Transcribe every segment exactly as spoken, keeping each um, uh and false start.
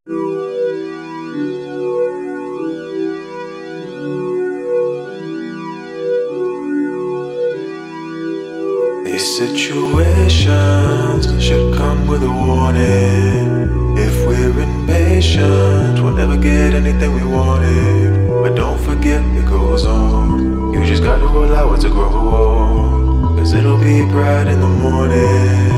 These situations should come with a warning. If we're impatient, we'll never get anything we wanted. But don't forget it goes on. You just gotta allow it to grow, cause it'll be bright in the morning.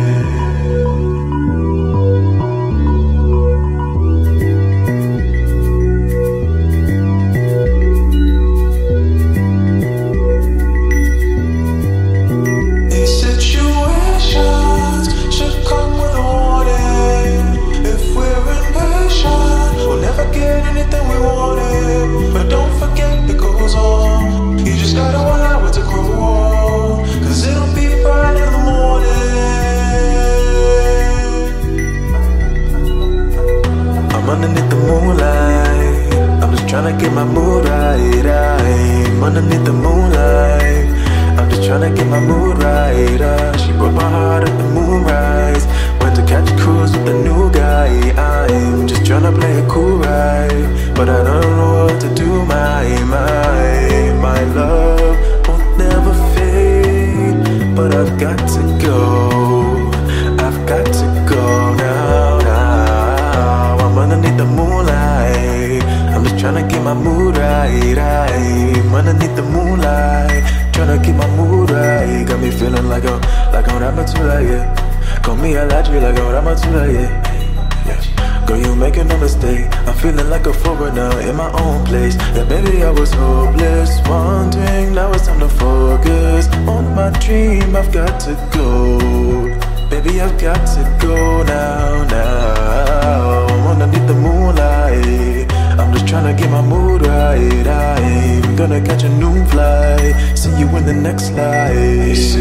Underneath the moonlight, I'm just tryna get my mood right. I'm underneath the moonlight, I'm just tryna get my mood right. Uh, she broke my heart at the moonrise. Went to catch a cruise with a new guy. I'm just tryna play it cool right, but I don't know what to do. My, my, my love will never fade, but I've got to go. I've got to go now, now. I'm underneath the moonlight, I'm just tryna get my mood right. I'm underneath the moonlight, tryna keep my mood right. Got me feeling like I'm, like I'm Ramatula, yeah. Call me a Alaji like I'm Ramatula, yeah. Yeah. Girl, you making a mistake. I'm feeling like a foreigner in my own place. Yeah, baby, I was hopeless, wondering now it's time to focus on my dream. I've got to go, baby, I've got to go now, now. I'm underneath the moonlight, I'm just tryna get my mood right. I'm gonna catch a new flight, see you in the next life. These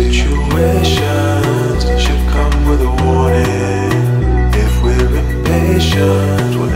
situations should come with a warning. If we're impatient, we'll